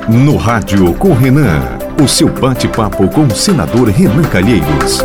No Rádio com Renan, o seu bate-papo com o senador Renan Calheiros.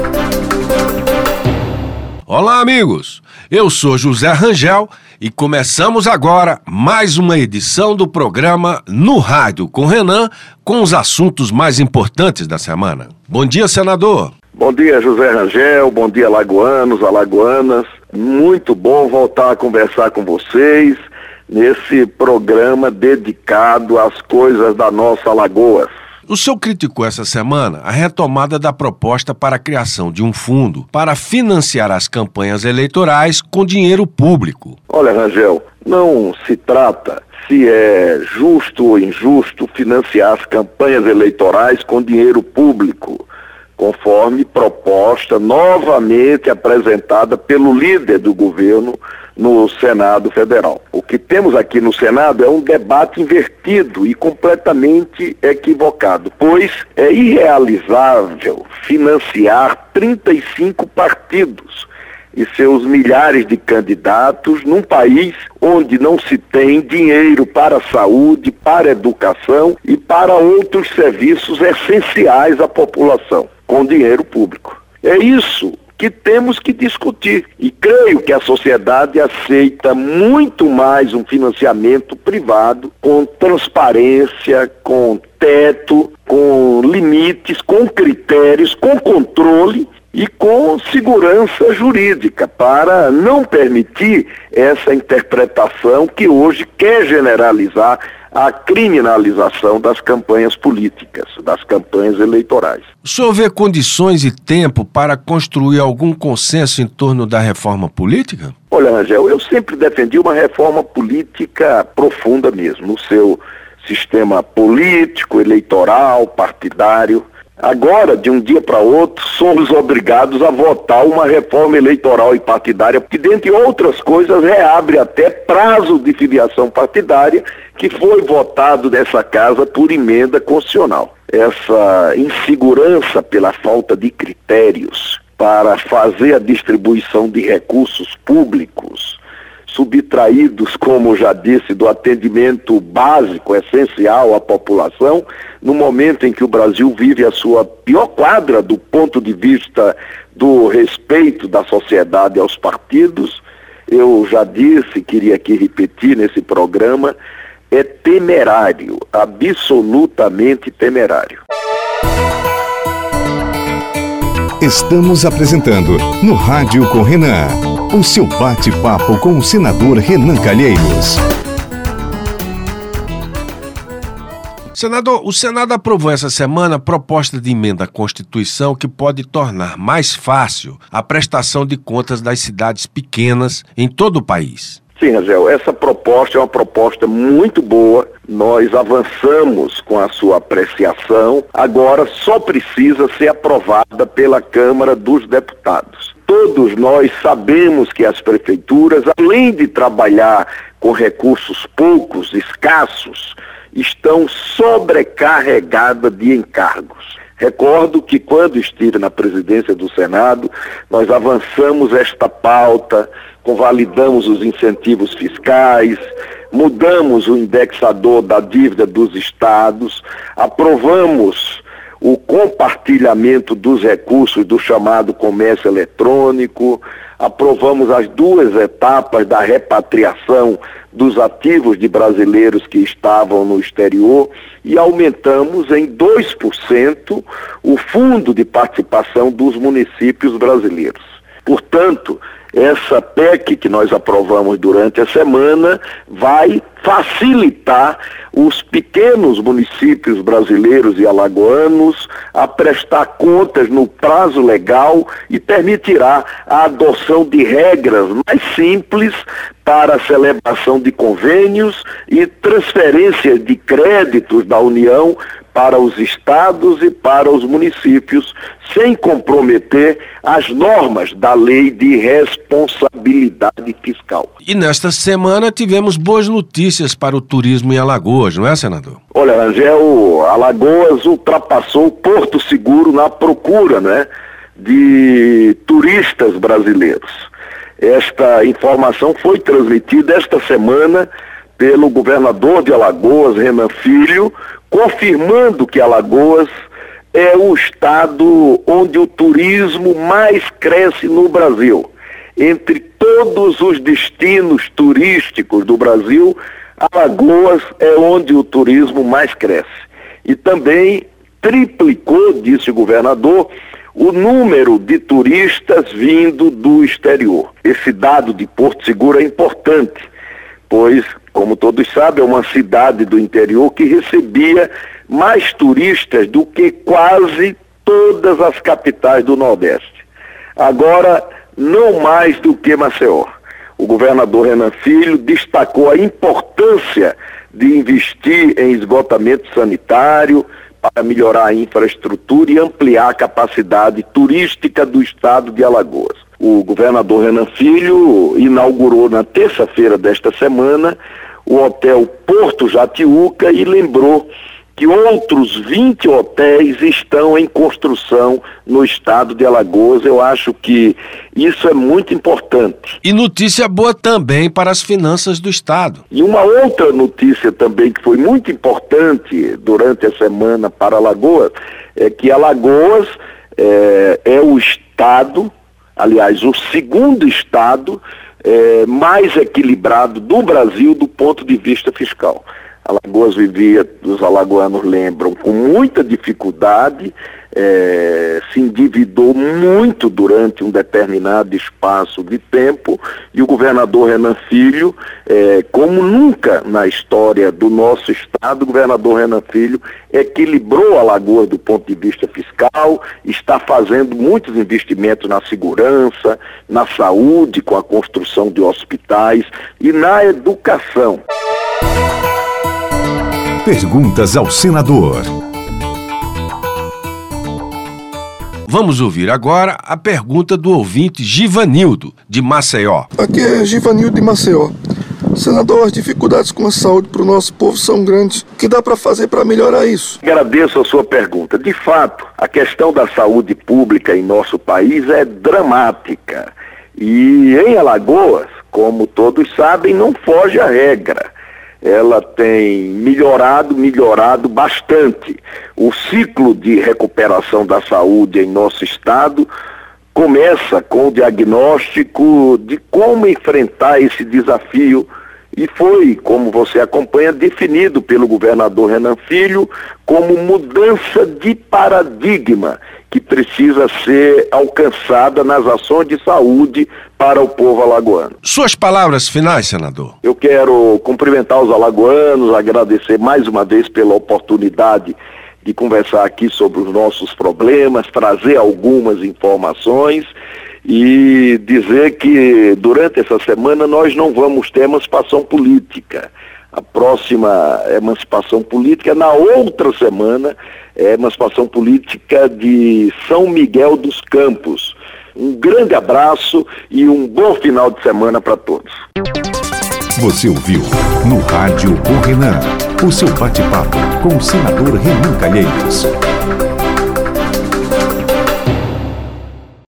Olá, amigos! Eu sou José Rangel e começamos agora mais uma edição do programa No Rádio com Renan, com os assuntos mais importantes da semana. Bom dia, senador! Bom dia, José Rangel, bom dia, alagoanos, alagoanas. Muito bom voltar a conversar com vocês nesse programa dedicado às coisas da nossa Alagoas. O senhor criticou essa semana a retomada da proposta para a criação de um fundo para financiar as campanhas eleitorais com dinheiro público. Olha, Rangel, não se trata se é justo ou injusto financiar as campanhas eleitorais com dinheiro público, conforme proposta novamente apresentada pelo líder do governo no Senado Federal. O que temos aqui no Senado é um debate invertido e completamente equivocado, pois é irrealizável financiar 35 partidos e seus milhares de candidatos num país onde não se tem dinheiro para a saúde, para a educação e para outros serviços essenciais à população, com dinheiro público. É isso que temos que discutir. E creio que a sociedade aceita muito mais um financiamento privado, com transparência, com teto, com limites, com critérios, com controle e com segurança jurídica, para não permitir essa interpretação que hoje quer generalizar a criminalização das campanhas políticas, das campanhas eleitorais. O senhor vê condições e tempo para construir algum consenso em torno da reforma política? Olha, Rangel, eu sempre defendi uma reforma política profunda mesmo, no seu sistema político, eleitoral, partidário. Agora, de um dia para outro, somos obrigados a votar uma reforma eleitoral e partidária, que, dentre outras coisas, reabre até prazo de filiação partidária, que foi votado nessa casa por emenda constitucional. Essa insegurança pela falta de critérios para fazer a distribuição de recursos públicos, subtraídos, como já disse, do atendimento básico, essencial à população, no momento em que o Brasil vive a sua pior quadra do ponto de vista do respeito da sociedade aos partidos, eu já disse, queria aqui repetir nesse programa, é temerário, absolutamente temerário. Estamos apresentando No Rádio com Renan, o seu bate-papo com o senador Renan Calheiros. Senador, o Senado aprovou essa semana a proposta de emenda à Constituição que pode tornar mais fácil a prestação de contas das cidades pequenas em todo o país. Sim, Rangel, essa proposta é uma proposta muito boa, nós avançamos com a sua apreciação, agora só precisa ser aprovada pela Câmara dos Deputados. Todos nós sabemos que as prefeituras, além de trabalhar com recursos poucos, escassos, estão sobrecarregadas de encargos. Recordo que quando estive na presidência do Senado, nós avançamos esta pauta, convalidamos os incentivos fiscais, mudamos o indexador da dívida dos estados, aprovamos o compartilhamento dos recursos do chamado comércio eletrônico, aprovamos as 2 etapas da repatriação dos ativos de brasileiros que estavam no exterior e aumentamos em 2% o fundo de participação dos municípios brasileiros. Portanto, essa PEC que nós aprovamos durante a semana vai facilitar os pequenos municípios brasileiros e alagoanos a prestar contas no prazo legal e permitirá a adoção de regras mais simples para a celebração de convênios e transferência de créditos da União para os estados e para os municípios, sem comprometer as normas da lei de responsabilidade fiscal. E nesta semana tivemos boas notícias para o turismo em Alagoas, não é, senador? Olha, Rangel, Alagoas ultrapassou Porto Seguro na procura, né, de turistas brasileiros. Esta informação foi transmitida esta semana pelo governador de Alagoas, Renan Filho, confirmando que Alagoas é o estado onde o turismo mais cresce no Brasil. Entre todos os destinos turísticos do Brasil, Alagoas é onde o turismo mais cresce. E também triplicou, disse o governador, o número de turistas vindo do exterior. Esse dado de Porto Seguro é importante, pois, como todos sabem, é uma cidade do interior que recebia mais turistas do que quase todas as capitais do Nordeste. Agora, não mais do que Maceió. O governador Renan Filho destacou a importância de investir em esgotamento sanitário para melhorar a infraestrutura e ampliar a capacidade turística do estado de Alagoas. O governador Renan Filho inaugurou na terça-feira desta semana o hotel Porto Jatiuca e lembrou que outros 20 hotéis estão em construção no estado de Alagoas. Eu acho que isso é muito importante. E notícia boa também para as finanças do estado. E uma outra notícia também que foi muito importante durante a semana para Alagoas é que Alagoas é o estado, aliás, o segundo estado mais equilibrado do Brasil do ponto de vista fiscal. Alagoas vivia, os alagoanos lembram, com muita dificuldade, se endividou muito durante um determinado espaço de tempo, e o governador Renan Filho, como nunca na história do nosso estado, o governador Renan Filho equilibrou Alagoas do ponto de vista fiscal, está fazendo muitos investimentos na segurança, na saúde, com a construção de hospitais e na educação. Perguntas ao senador. Vamos ouvir agora a pergunta do ouvinte Givanildo, de Maceió. Aqui é Givanildo de Maceió. Senador, as dificuldades com a saúde para o nosso povo são grandes. O que dá para fazer para melhorar isso? Agradeço a sua pergunta. De fato, a questão da saúde pública em nosso país é dramática. E em Alagoas, como todos sabem, não foge à regra. Ela tem melhorado bastante. O ciclo de recuperação da saúde em nosso estado começa com o diagnóstico de como enfrentar esse desafio e foi, como você acompanha, definido pelo governador Renan Filho como mudança de paradigma que precisa ser alcançada nas ações de saúde para o povo alagoano. Suas palavras finais, senador. Eu quero cumprimentar os alagoanos, agradecer mais uma vez pela oportunidade de conversar aqui sobre os nossos problemas, trazer algumas informações e dizer que durante essa semana nós não vamos ter emancipação política. A próxima emancipação política é na outra semana, é a emancipação política de São Miguel dos Campos. Um grande abraço e um bom final de semana para todos. Você ouviu no Rádio com Renan, o seu bate-papo com o senador Renan Calheiros.